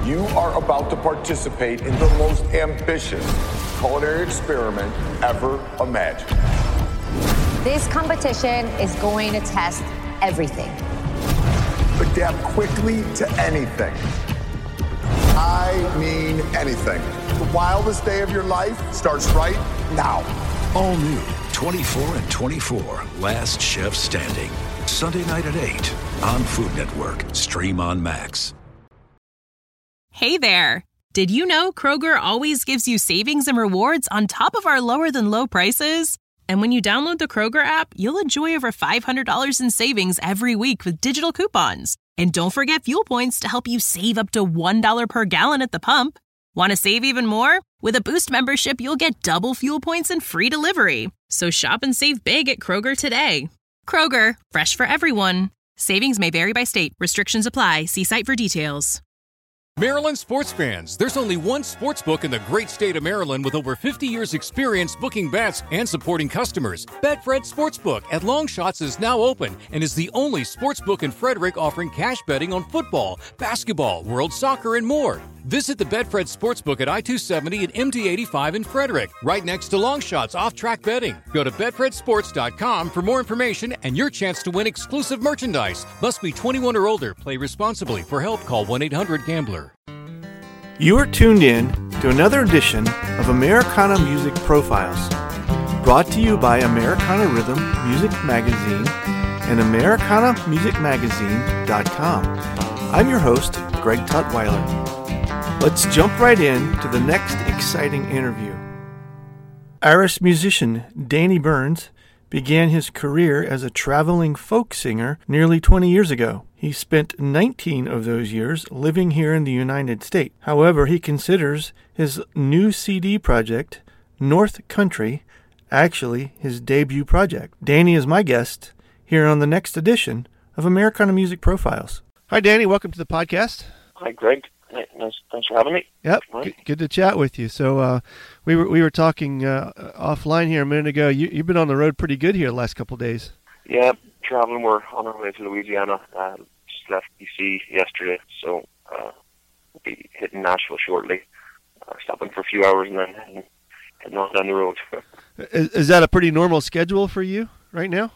You are about to participate in the most ambitious culinary experiment ever imagined. This competition is going to test everything. Adapt quickly to anything. I mean anything. The wildest day of your life starts right now. All new 24 and 24, Last Chef Standing. Sunday night at 8 on Food Network. Stream on Max. Hey there. Did you know Kroger always gives you savings and rewards on top of our lower than low prices? And when you download the Kroger app, you'll enjoy over $500 in savings every week with digital coupons. And don't forget fuel points to help you save up to $1 per gallon at the pump. Want to save even more? With a Boost membership, you'll get double fuel points and free delivery. So shop and save big at Kroger today. Kroger, fresh for everyone. Savings may vary by state. Restrictions apply. See site for details. Maryland sports fans, there's only one sportsbook in the great state of Maryland with over 50 years experience booking bets and supporting customers. Betfred Sportsbook at Longshots is now open and is the only sportsbook in Frederick offering cash betting on football, basketball, world soccer, and more. Visit the Betfred Sportsbook at I-270 and MD-85 in Frederick, right next to Longshots off-track betting. Go to BetfredSports.com for more information and your chance to win exclusive merchandise. Must be 21 or older. Play responsibly. For help, call 1-800-GAMBLER. You are tuned in to another edition of Americana Music Profiles, brought to you by Americana Rhythm Music Magazine and AmericanaMusicMagazine.com. I'm your host, Greg Tutwiler. Let's jump right in to the next exciting interview. Irish musician Danny Burns began his career as a traveling folk singer nearly 20 years ago. He spent 19 of those years living here in the United States. However, he considers his new CD project, North Country, actually his debut project. Danny is my guest here on the next edition of Americana Music Profiles. Hi, Danny. Welcome to the podcast. Hi, Greg. Thanks for having me. Yep, good to chat with you. So we were talking offline here a minute ago. You've been on the road pretty good here the last couple of days. Yeah, traveling. We're on our way to Louisiana. Just left D.C. yesterday, so we'll be hitting Nashville shortly. Stopping for a few hours and then heading on down the road. Is that a pretty normal schedule for you right now?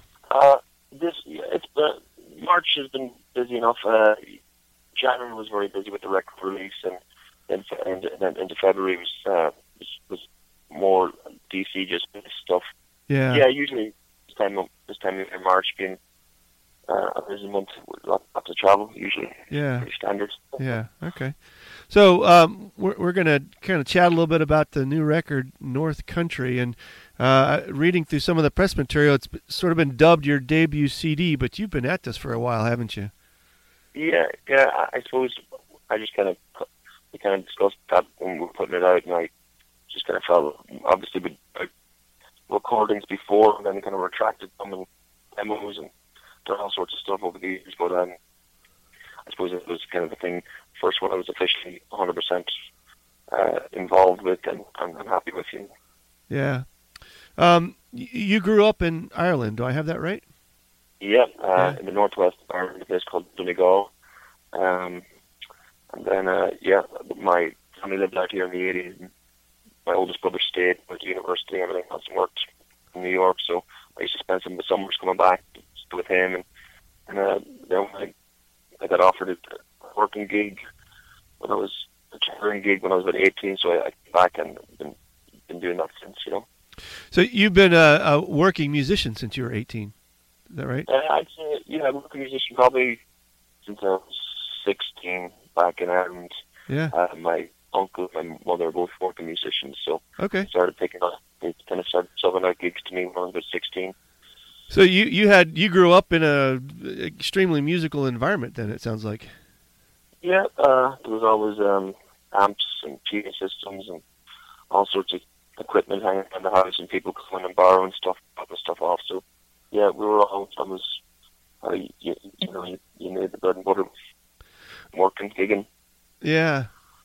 March has been busy enough. January was very busy with the record release, and then into February was more DC just stuff. Yeah. Usually this time of March being a busy month with lots of travel. Usually, pretty standard. Yeah. Okay. So we're going to kind of chat a little bit about the new record, North Country, and reading through some of the press material, it's sort of been dubbed your debut CD, but you've been at this for a while, haven't you? Yeah. I suppose we kind of discussed that when we were putting it out, and I just kind of felt, obviously, with recordings before, and then kind of retracted them and demos and done all sorts of stuff over the years. But I suppose it was kind of the thing, first one I was officially 100% involved with, and I'm happy with you. Yeah. You grew up in Ireland. Do I have that right? Yeah, in the northwest of Ireland, a place called Donegal. And then, my family lived out here in the 80s. And my oldest brother stayed, went to university and everything else, and worked in New York. So I used to spend some of the summers coming back with him. And then I got offered a working gig a touring gig when I was about 18. So I came back and been doing that since, So you've been a working musician since you were 18. Is that right? I'd say, I've been a musician probably since I was 16 back in Ireland. Yeah. My uncle and my mother are both working musicians, so okay. They kind of started subbing out gigs to me when I was about 16. So you grew up in a extremely musical environment then, it sounds like. Yeah, there was always amps and PA systems and all sorts of equipment hanging around the house and people coming and borrowing stuff, dropping stuff off, so yeah, we were all, you made the bread and butter working, gigging. Yeah.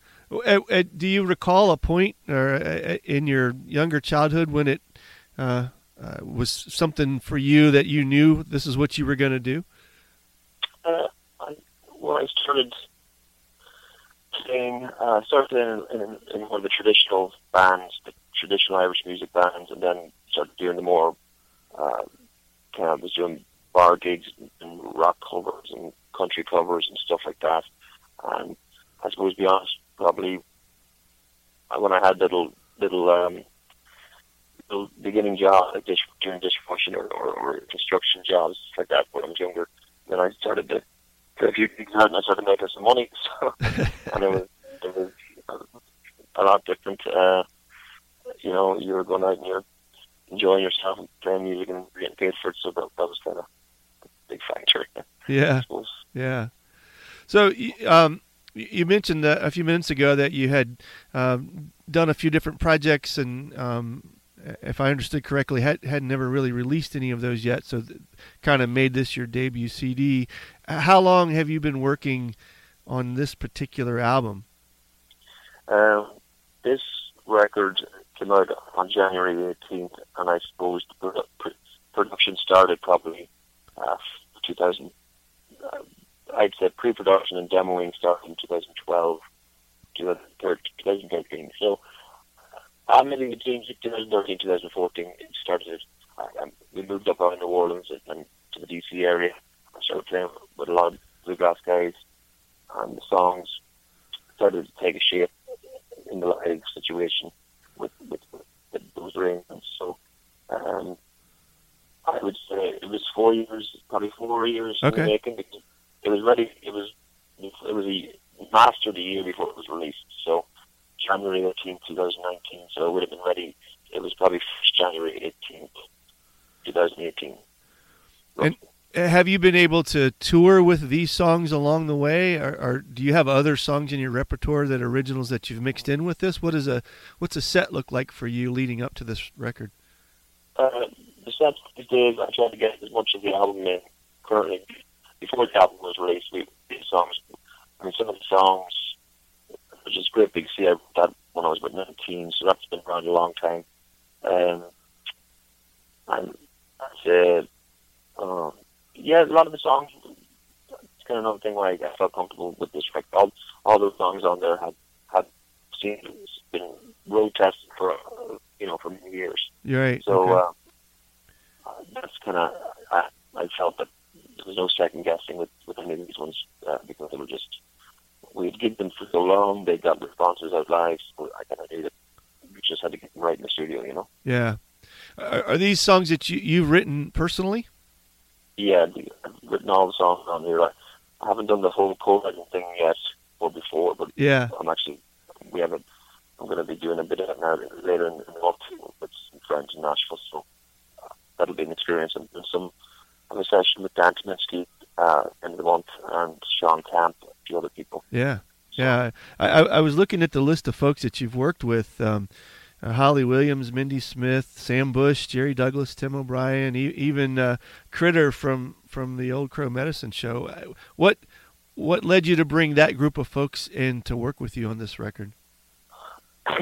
Do you recall a point in your younger childhood when it was something for you that you knew this is what you were going to do? When I started playing, started in one of the traditional bands, the traditional Irish music bands, and then started doing the more, was doing bar gigs and rock covers and country covers and stuff like that. And I suppose, to be honest, probably when I had little beginning jobs like doing dishwashing or construction jobs like that when I was younger, then I started to put a few gigs out and I started making some money. So, and it was a lot different. You know, you were going out and you're enjoying yourself and playing music and getting paid for it. So that was kind of a big factor. Yeah. Yeah. So, you mentioned a few minutes ago that you had done a few different projects, and if I understood correctly, had never really released any of those yet. So, kind of made this your debut CD. How long have you been working on this particular album? This record came out on January 18th, and I suppose the production started probably 2000. I'd say pre-production and demoing started in 2012, 2013. So maybe between 2013 and 2014, it started. We moved up out in New Orleans and to the DC area. I started playing with a lot of bluegrass guys, and the songs started to take a shape in the live situation with those arrangements. So I would say it was 4 years, probably 4 years in the making, because it was ready. It was mastered the year before it was released. So January 18th, 2019. So it would have been ready. It was probably January 18th, 2018. And have you been able to tour with these songs along the way, or do you have other songs in your repertoire that are originals that you've mixed in with this? What's a set look like for you leading up to this record? The set these days, I try to get as much of the album in currently. Before the album was released, these songs, I mean, some of the songs, which is great big see, I wrote that when I was about 19, so that's been around a long time. And I'd say, a lot of the songs, it's kind of another thing where I felt comfortable with this record. All those songs on there had been road tested for many years. You're right. So that's kind of, I felt that there was no second guessing with any of these ones because they were just, we'd gigged them for so long, they got responses out live, so I kind of knew that we just had to get them right in the studio, you know? Yeah. Are these songs that you've written personally? Yeah, I've written all the songs on here. I haven't done the whole co-writing thing yet or before, but yeah, I'm going to be doing a bit of it now later in the month with some friends in Nashville, so that'll be an experience. And I have a session with Dan Kaminsky end of the month, and Sean Camp, a few other people. Yeah, yeah. I was looking at the list of folks that you've worked with. Holly Williams, Mindy Smith, Sam Bush, Jerry Douglas, Tim O'Brien, even Critter from the Old Crow Medicine Show. What led you to bring that group of folks in to work with you on this record? I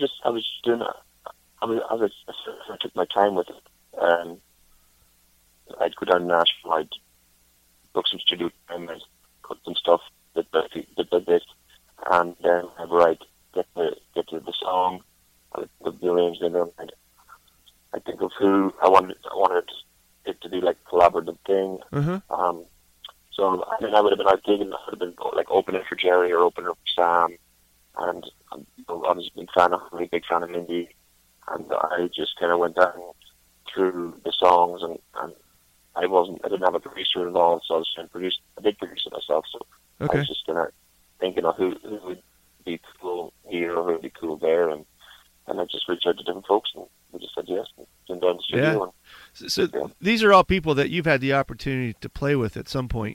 took my time with it. I'd go down to Nashville, I'd book some studio time, I'd cut some stuff bit by bit, and then whenever I'd get to the song, I'd put the arrangement in, and I'd think of who I wanted it to be like a collaborative thing. Mm-hmm. So I mean, I would have been out gigging, I would have been like opening for Jerry or opening for Sam, and I was a really big fan of Mindy, and I just kind of went down through the songs, and I didn't have a producer involved, so I was trying to produce. I did produce it myself, so I was just kind of thinking of who would be cool here or who would be cool there, and I just reached out to different folks, and we just said yes, and went down the studio. Yeah. So these are all people that you've had the opportunity to play with at some point.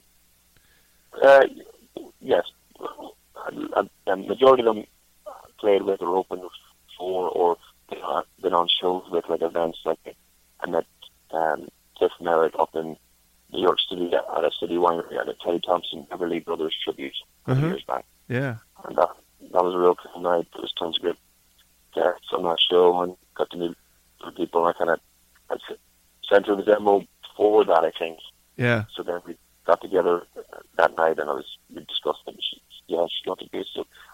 Yes, the majority of them played with or opened for, or been on shows with, like events. Like I met Tiff Merritt up in New York City at a city winery at a Teddy Thompson Beverly Brothers tribute years back. Yeah, and that was a real cool night. There was tons of great guests on that show, and got to meet people. And I sent her the demo before that, I think. Yeah. So then we got together that night, and we discussed it. She wanted to do it. So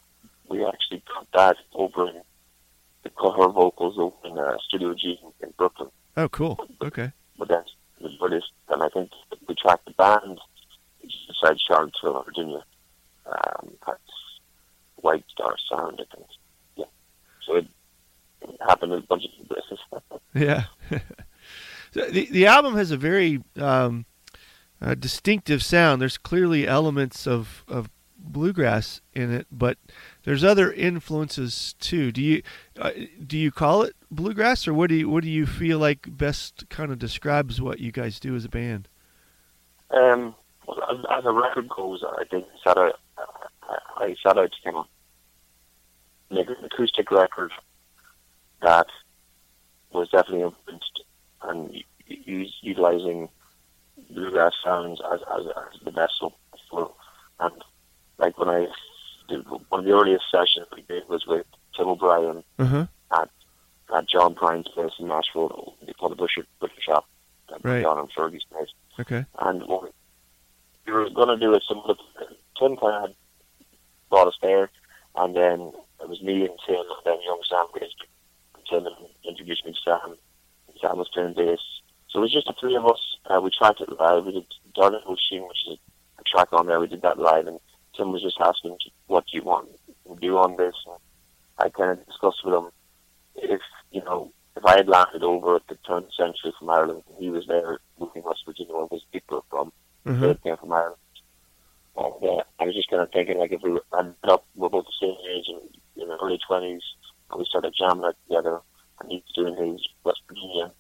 that over in her vocals over in Studio G in Brooklyn. Oh, cool. Okay. But then I think we tracked the band inside Charlottesville, Virginia. That's White Star Sound, I think. Yeah. So it happened in a bunch of places. Yeah. So the album has a very distinctive sound. There's clearly elements of bluegrass in it, but there's other influences too. Do you call it bluegrass, or what do you feel like best kind of describes what you guys do as a band? Well, as a record goes, I think I set out to kind of make an acoustic record that was definitely influenced and utilizing bluegrass sounds as the vessel for. And like when I did one of the earliest sessions we did was with Tim O'Brien at John Prine's place in Nashville. They called the Butcher Shop. Right. John and Fergie's place. Okay. And what we were going to do it, Tim kind of had brought us there, and then it was me and Tim, and then young Sam Grisby. Tim introduced me to Sam. Sam was playing bass. So it was just the three of us. We tracked it live. We did Darling Ocean, which is a track on there. We did that live, and Tim was just asking, what do you want to do on this? And I kind of discussed with him if I had landed over at the turn of the century from Ireland, and he was there moving West Virginia, where his people are from. They came from Ireland. And I was just kind of thinking, like, if we ended up, we're both the same age, in the early 20s, and we started jamming out together, and he's doing his West Virginia,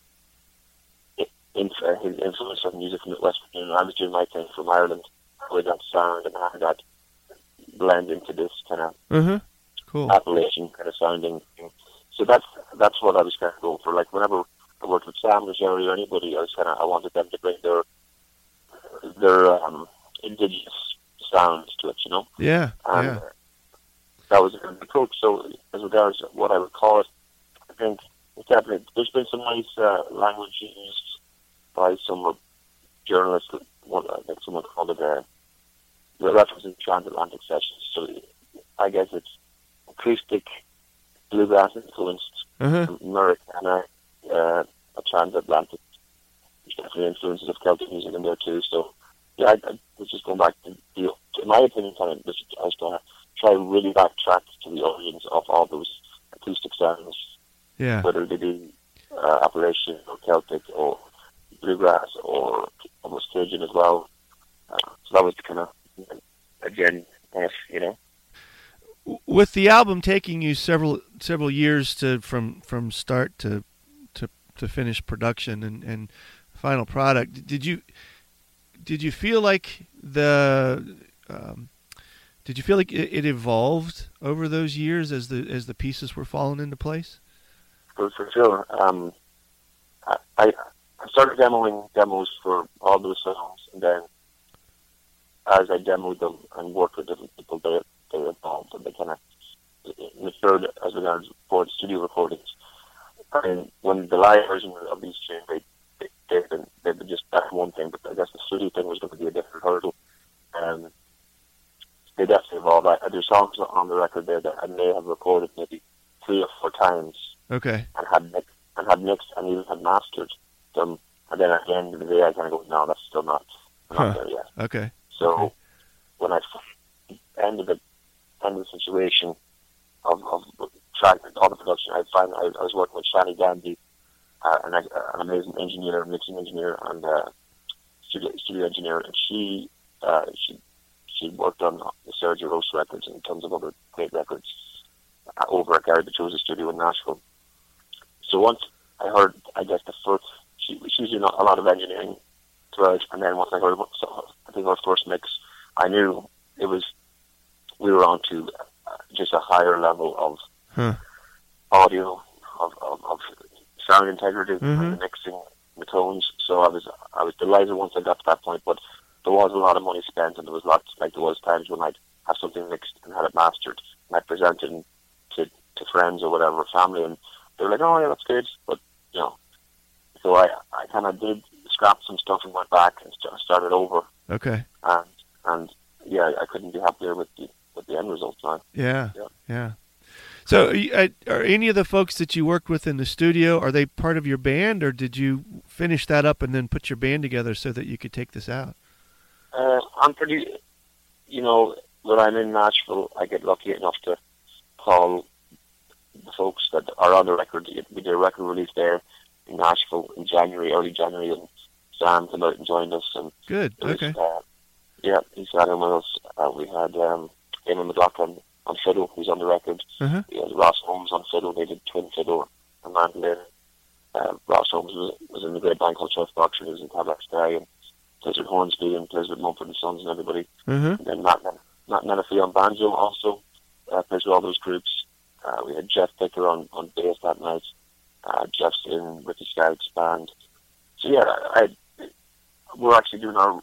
his influence of music from West Virginia, and I was doing my thing from Ireland, with that sound, and having that blend into this kind of cool Appalachian kind of sounding thing. So that's what I was kind of going for. Like, whenever I worked with Sam or Jerry or anybody, I wanted them to bring their indigenous sounds to it, Yeah. And that was an approach. So as regards what I would call it, I think it's definitely, there's been some nice language used by some journalists. Like someone called it the referencing transatlantic sessions. So I guess it's acoustic bluegrass influenced Americana, a transatlantic. There's definitely influences of Celtic music in there too. So yeah, I was just going back to in my opinion, I was going to try really backtrack to the origins of all those acoustic sounds. Yeah. Whether they be Appalachian or Celtic or bluegrass or almost Cajun as well. So that was the kind of, again, With the album taking you several years from start to finish production and final product, did you feel like it evolved over those years as the pieces were falling into place? For sure. I started demoing demos for all those songs, and then as I demoed them and worked with different people, they evolved and they kind of matured as regards for the studio recordings. And when the live version of these tunes, they've been just that one thing, but I guess the studio thing was going to be a different hurdle. They definitely evolved. There's songs on the record there that I may have recorded maybe 3 or 4 times. Okay. And had mixed and even had mastered them. And then at the end of the day, I kind of go, no, that's still not there yet. Okay. So when I ended the situation of tracking all the production, I was working with Shani Gandhi, an amazing engineer, mixing engineer, and studio engineer, and she worked on the Sergio Rose records and tons of other great records over at Gary Petruzzi's studio in Nashville. So once I heard, I guess the first, she's doing a lot of engineering throughout, and then once I heard, I think our first mix, I knew we were on to just a higher level of audio, of sound integrity, and the mixing, the tones. So I was delighted once I got to that point, but there was a lot of money spent, and there was times when I'd have something mixed and had it mastered, and I presented to friends or whatever, family, and they were like, oh yeah, that's good, but so I kind of did scrap some stuff and went back and started over. Okay. And yeah, I couldn't be happier with the end result now. Yeah. So are any of the folks that you worked with in the studio, are they part of your band, or did you finish that up and then put your band together so that you could take this out? I'm pretty, when I'm in Nashville, I get lucky enough to call the folks that are on the record. We did a record release there in Nashville in January, early January, and Sam came out and joined us. And good, okay. He sat in with us. We had Eamon McLaughlin on fiddle, who's on the record. Uh-huh. We had Ross Holmes on fiddle. They did twin fiddle and mandolin. Ross Holmes was in a great band called Chuff Boxer. He was in Cadillac Sky and plays with Hornsby and plays with Mumford and Sons and everybody. Uh-huh. And then Matt Menifee on banjo also plays with all those groups. We had Jeff Picker on bass that night. Jeff's in Ricky Scout's band. So yeah, we're actually doing a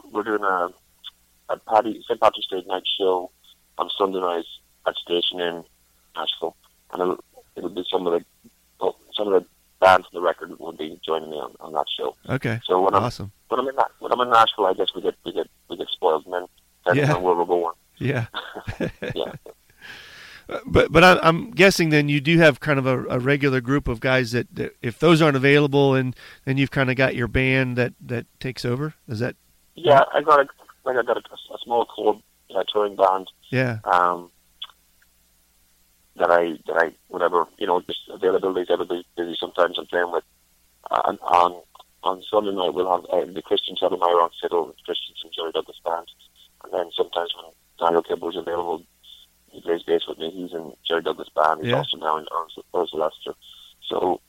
St. Patrick's Day night show on Sunday night at Station in Nashville, and it'll be some of the bands on the record will be joining me on that show. Okay. So when awesome. I'm in Nashville, I guess we get spoiled, and then depending on where we're going. Yeah. Yeah. But I'm guessing then you do have kind of a regular group of guys that if those aren't available, and then you've kind of got your band that takes over. Is that? Yeah, I got a small core touring band. Yeah. That I whatever just availability. Everybody's busy. Sometimes I'm playing with. On Sunday night we'll have the Christian Settlemyre on fiddle, Christian from Jerry Douglas band, and then sometimes when Daniel Kibler's available, he plays bass with me. He's in Jerry Douglas band. He's also now in Ursula Lester. So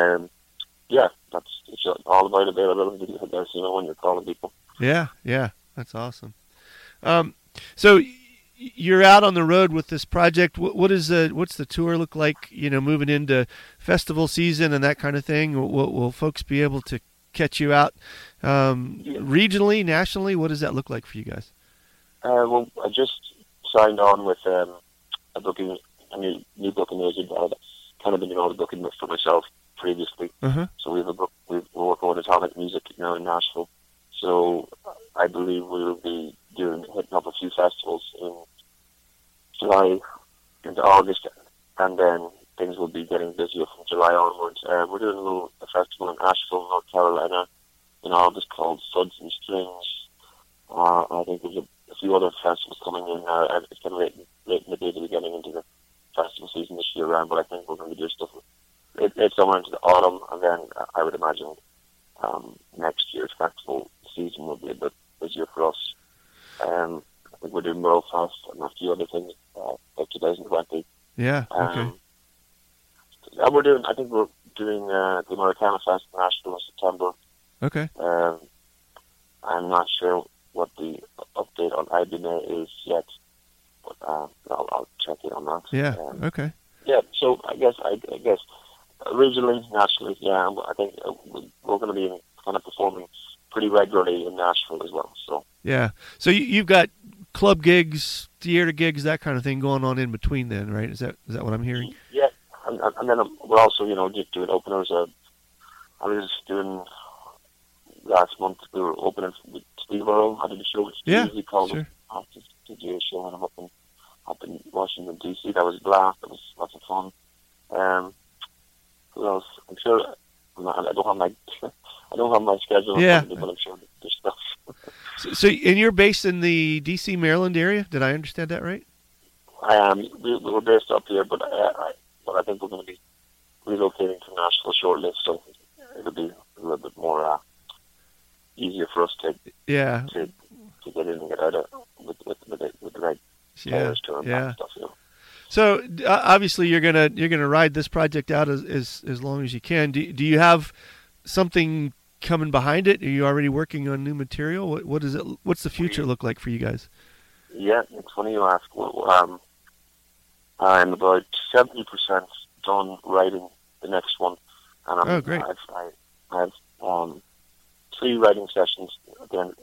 it's all about availability. I guess when you're calling people. Yeah, that's awesome. So you're out on the road with this project. What's the tour look like? Moving into festival season and that kind of thing. Will folks be able to catch you out regionally, nationally? What does that look like for you guys? Well, I just signed on with a new booking agent. I've kind of been doing all the booking for myself previously. Uh-huh. So we're working with Atomic Music now in Nashville. So I believe we will be hitting up a few festivals in July into August, and then things will be getting busier from July onwards. We're doing a festival in Asheville, North Carolina in August called Suds and Strings. I think there's a few other festivals coming in. It's kind of late in the day to be getting into the festival season this year around, but I think we're going to do stuff it's somewhere into the autumn, and then I would imagine next year's festival season will be a bit busier for us. I think we're doing Merlefest and a few other things like 2020. Yeah. Okay. I think we're doing the Americana Fest in Nashville in September. Okay. I'm not sure what the update on IBMA is yet, but I'll check in on that. Yeah. Okay. Yeah. So I guess originally, nationally, I think we're going to be kind of performing pretty regularly in Nashville as well. So yeah. So you've got club gigs, theater gigs, that kind of thing going on in between then, right? Is that what I'm hearing? Yeah. And then we're also, just doing openers. I was doing last month. We were opening with Steve Earle. I did a show with Steve. Yeah, he called sure. to do a show and I'm up in Washington D.C. That was a blast. That was lots of fun. Who else? I'm sure. I don't have my schedule. Yeah. But I'm sure there's stuff. So, and you're based in the D.C., Maryland area? Did I understand that right? I am. We were based up here, but I think we're going to be relocating to Nashville shortly, so it'll be a little bit more easier for us to get in and get out of with the right players to and stuff. So obviously you're gonna ride this project out as long as you can. Do you have something coming behind it? Are you already working on new material? What's the future look like for you guys? Yeah, it's funny you ask. I'm about 70% done writing the next one, and great. I have 3 writing sessions again.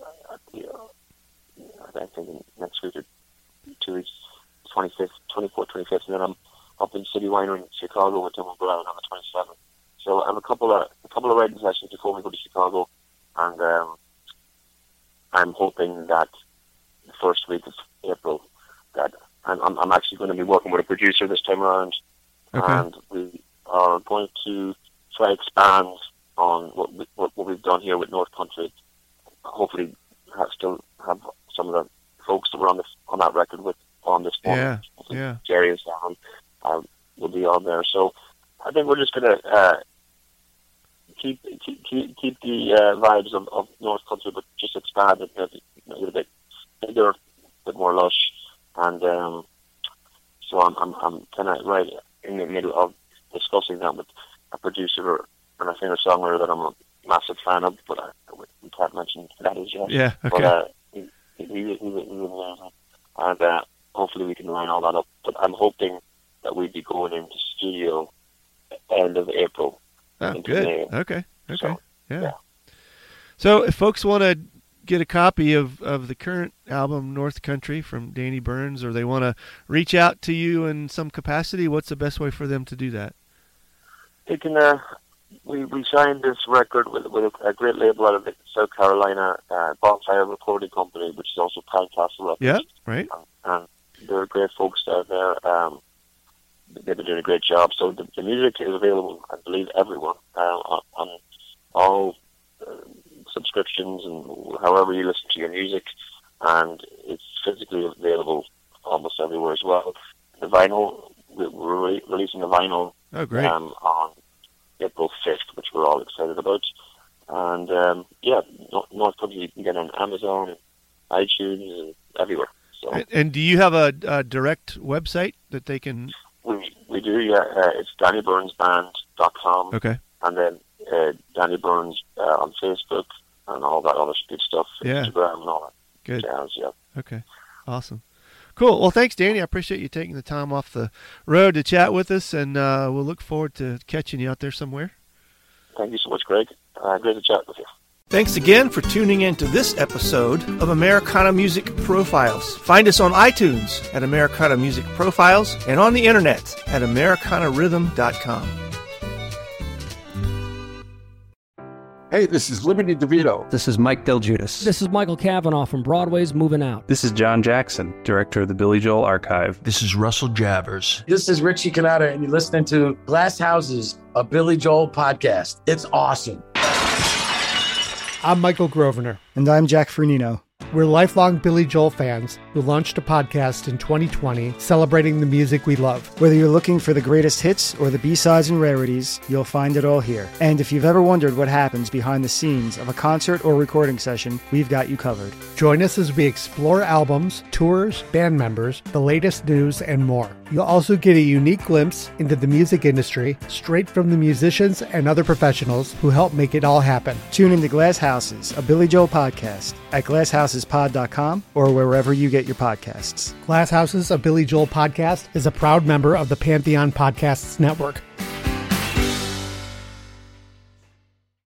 I think next week or 2 weeks, 24th, 25th, and then I'm up in City Winery in Chicago with Tim Brown on the 27th. So I have a couple of writing sessions before we go to Chicago, and I'm hoping that the first week of April that I'm actually going to be working with a producer this time around, and we are going to try expand on what we've done here with North Country. Hopefully, still have some of the folks that were on that record with on this one. Yeah. Jerry and Sam will be on there. So I think we're just going to keep the vibes of North Country, but just expand it a little bit bigger, a bit more lush, and so I'm kind of right in the middle of discussing that with a producer and a singer-songwriter that I'm a massive fan of, but we can't mention that as yet. Yeah, okay. But he's amazing, and hopefully we can line all that up. But I'm hoping that we'd be going into studio end of April. Oh, good. May. Okay. So, yeah. So if folks want to get a copy of the current album, North Country, from Danny Burns, or they want to reach out to you in some capacity, what's the best way for them to do that? They can. We signed this record with a great label out of South Carolina, Bonfire Recording Company, which is also Pine Castle Records. Yeah, right. And they're great folks down there. They've been doing a great job. So the music is available, I believe, everyone on all subscriptions and however you listen to your music, and it's physically available almost everywhere as well. The vinyl, we're releasing the vinyl on April 5th, which we're all excited about. And North Country you can get on Amazon, iTunes, and everywhere. So. And do you have a direct website that they can? We do, yeah. It's DannyBurnsBand.com. Okay. And then Danny Burns on Facebook and all that other good stuff. Yeah. Instagram and all that. Good. Jazz, yeah. Okay. Awesome. Cool. Well, thanks, Danny. I appreciate you taking the time off the road to chat with us, and we'll look forward to catching you out there somewhere. Thank you so much, Greg. Great to chat with you. Thanks again for tuning in to this episode of Americana Music Profiles. Find us on iTunes at Americana Music Profiles and on the internet at AmericanaRhythm.com. Hey, this is Liberty DeVito. This is Mike Del Giudice. This is Michael Cavanaugh from Broadway's Moving Out. This is John Jackson, director of the Billy Joel Archive. This is Russell Javers. This is Richie Cannata, and you're listening to Glass Houses, a Billy Joel podcast. It's awesome. I'm Michael Grosvenor. And I'm Jack Fernino. We're lifelong Billy Joel fans who launched a podcast in 2020 celebrating the music we love. Whether you're looking for the greatest hits or the B-sides and rarities, you'll find it all here. And if you've ever wondered what happens behind the scenes of a concert or recording session, we've got you covered. Join us as we explore albums, tours, band members, the latest news, and more. You'll also get a unique glimpse into the music industry straight from the musicians and other professionals who help make it all happen. Tune into Glass Houses, a Billy Joel podcast at GlassHousesPod.com or wherever you get your podcasts. Glass Houses, a Billy Joel podcast is a proud member of the Pantheon Podcasts Network.